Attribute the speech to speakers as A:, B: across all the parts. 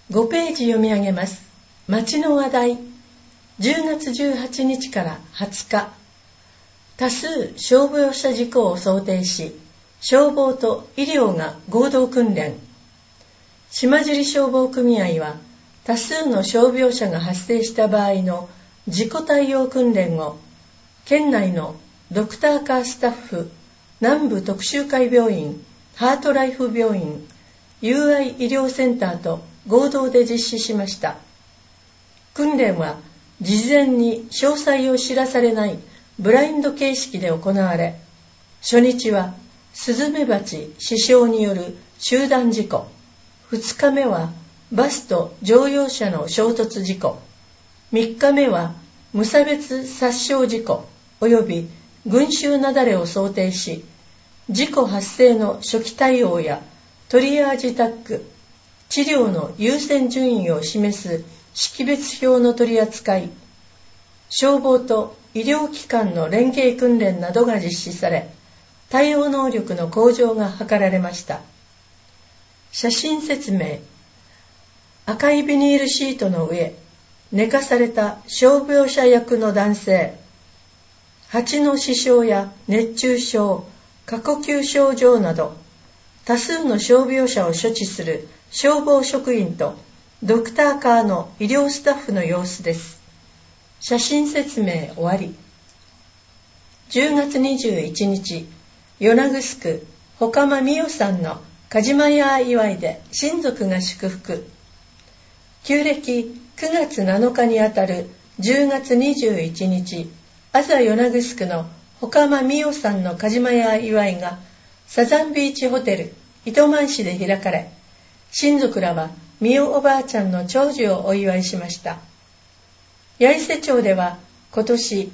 A: 5ページ読み上げます。町の話題。10月18日から20日、多数消防車事故を想定し、消防と医療が合同訓練。島尻消防組合は、多数の傷病者が発生した場合の事故対応訓練を、県内のドクターカースタッフ、南部特集会病院、ハートライフ病院、友愛医療センターと合同で実施しました。訓練は事前に詳細を知らされないブラインド形式で行われ、初日はスズメバチ死傷による集団事故、2日目はバスと乗用車の衝突事故、3日目は無差別殺傷事故及び群衆雪崩を想定し、事故発生の初期対応やトリアージタッグ、治療の優先順位を示す識別表の取り扱い、消防と医療機関の連携訓練などが実施され、対応能力の向上が図られました。写真説明。赤いビニールシートの上、寝かされた傷病者役の男性、蜂の死傷や熱中症、過呼吸症状など、多数の傷病者を処置する消防職員とドクターカーの医療スタッフの様子です。写真説明終わり。10月21日、与那城ほかまみよさんのかじまや祝いで親族が祝福。旧暦9月7日にあたる10月21日、朝与那城のほかまみよさんのかじまや祝いがサザンビーチホテル糸満市で開かれ、親族らはみよおばあちゃんの長寿をお祝いしました。八重瀬町では今年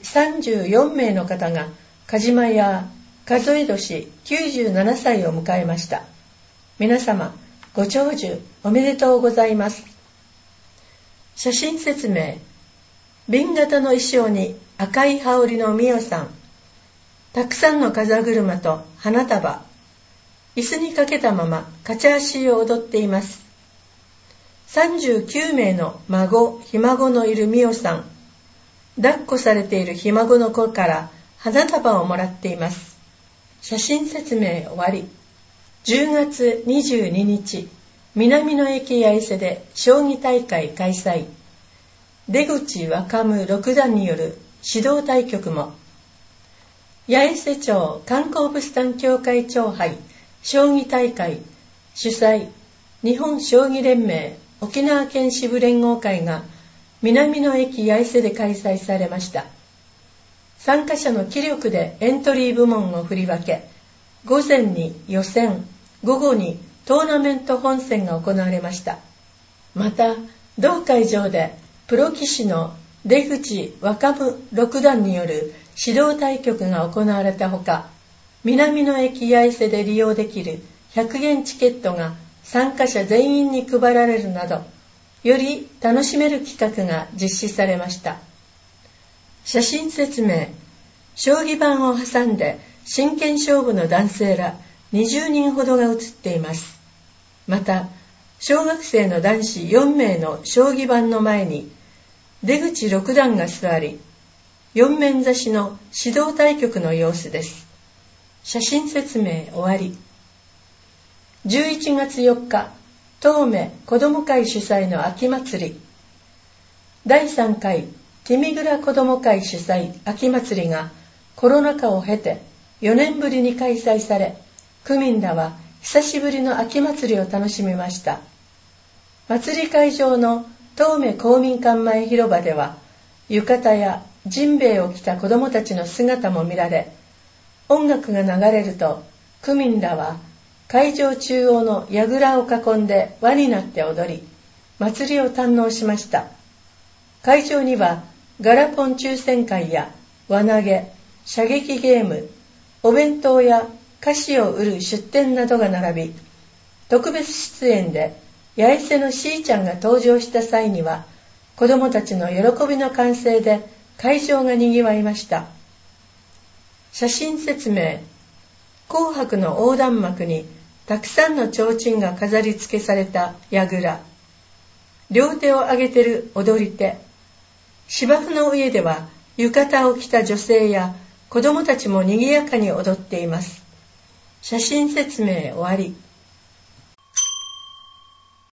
A: 34名の方がかじまや数え年97歳を迎えました。皆様ご長寿おめでとうございます。写真説明。瓶型の衣装に赤い羽織のみよさん、たくさんの風車と花束、椅子にかけたままカチャーシーを踊っています。39名の孫、ひ孫のいるみよさん、抱っこされているひ孫の子から花束をもらっています。写真説明終わり。10月22日、南の駅八重瀬で将棋大会開催。出口若武六段による指導対局も。八重瀬町観光物産協会長杯将棋大会主催日本将棋連盟沖縄県支部連合会が南の駅八重瀬で開催されました。参加者の棋力でエントリー部門を振り分け、午前に予選、午後にトーナメント本戦が行われました。また同会場でプロ棋士の出口若武六段による指導対局が行われたほか、南の駅八重瀬で利用できる100元チケットが参加者全員に配られるなど、より楽しめる企画が実施されました。写真説明。将棋盤を挟んで真剣勝負の男性ら20人ほどが写っています。また、小学生の男子4名の将棋盤の前に出口六段が座り、4面指しの指導対局の様子です。写真説明終わり。11月4日、東目子ども会主催の秋祭り。第3回ティミグラ子ども会主催秋祭りがコロナ禍を経て4年ぶりに開催され、区民らは久しぶりの秋祭りを楽しみました。祭り会場の東目公民館前広場では、浴衣やジンベエを着た子どもたちの姿も見られ、音楽が流れると区民らは会場中央の櫓を囲んで輪になって踊り、祭りを堪能しました。会場にはガラポン抽選会や輪投げ、射撃ゲーム、お弁当や菓子を売る出店などが並び、特別出演で八重瀬のしーちゃんが登場した際には、子どもたちの喜びの歓声で会場がにぎわいました。写真説明。紅白の横断幕にたくさんの提灯が飾り付けされた櫓。 両手を上げてる踊り手。芝生の上では浴衣を着た女性や子供たちも賑やかに踊っています。写真説明終わり。